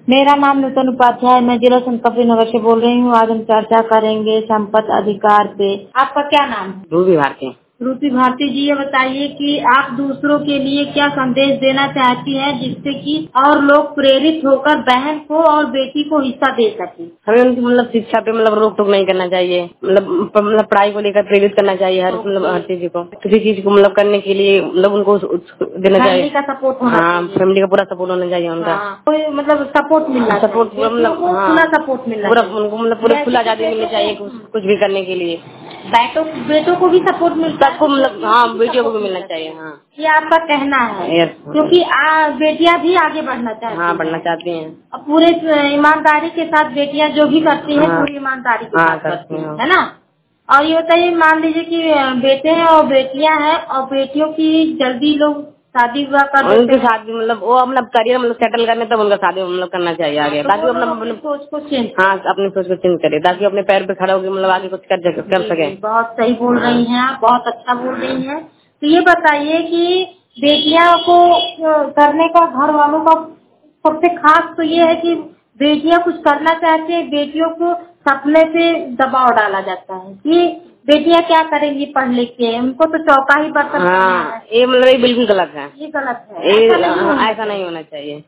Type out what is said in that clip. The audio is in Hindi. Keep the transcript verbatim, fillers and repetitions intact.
मेरा नाम नूतन उपाध्याय है। मैं जिला संतकबीर नगर से बोल रही हूँ। आज हम चर्चा करेंगे संपत्ति अधिकार पे। आपका क्या नाम है? रूबी भारती। रूपी भारती जी, ये बताइए कि आप दूसरों के लिए क्या संदेश देना चाहती हैं जिससे कि और लोग प्रेरित होकर बहन को और बेटी को हिस्सा दे सके। हमें उनकी मतलब शिक्षा पे मतलब रोक टोक नहीं करना चाहिए। मतलब मतलब पढ़ाई को लेकर प्रेरित करना चाहिए। हर मतलब हर चीज को किसी चीज को मतलब करने के लिए मतलब उनको उस- उस- देना चाहिए। फैमिली का सपोर्ट होना हाँ, चाहिए। फैमिली का पूरा सपोर्ट होना चाहिए उनका। हाँ, कोई मतलब सपोर्ट मिलना सपोर्ट चाहिए। मतलब बेटियों को हाँ, पूरा सपोर्ट मिलना पूरा चाहिए। उनको मतलब पूरा जैसे खुला कि आजादी मिलनी बेटों चाहिए को कुछ कुछ भी करने के लिए। बेटों बेटों को भी सपोर्ट मिलता है सबको तो मतलब बेटियों हाँ, को भी बेटियों को सपोर्ट भी मिलना मिलना चाहिए। चाहिए। हाँ, ये आपका कहना है, यस, क्योंकि आ, बेटियां भी आगे बढ़ना चाहती हाँ, हैं बढ़ना चाहती हैं। और पूरे ईमानदारी के साथ बेटियां जो भी करती हैं हाँ, पूरी ईमानदारी के हाँ साथ करती करती हैं, हैं। है ना। और ये बताइए, मान लीजिए कि बेटे हैं और बेटियां हैं और बेटियों की जल्दी लोग शादी विवाह कर देते उनके हैं साथ भी मतलब वो अपना करियर मतलब सेटल करने तब उनका शादी मतलब करना चाहिए आगे, तो ताकि वो वो अपना लोग अपनी मतलब सोच को चेंज हाँ अपनी सोच को चेंज करे, ताकि वो अपने पैर पे खड़ा होकर मतलब आगे कुछ कर सके- कर जी सके। जी, बहुत सही बोल हाँ, रही हैं आप, बहुत अच्छा बोल रही हैं। तो ये बताइए कि बेटियां को अ, करने का घर वालों का सबसे खास तो ये है कि बेटियां कुछ करना चाहती है, बेटियों को सपने पे दबाव डाला जाता है कि बेटियां क्या करेंगी पढ़ लिख के, उनको तो चौका ही बर्तन करना हाँ, है। ये मतलब ये बिल्कुल गलत है। ये गलत है, ये ऐसा नहीं हाँ, होना ऐसा नहीं चाहिए। होना चाहिए।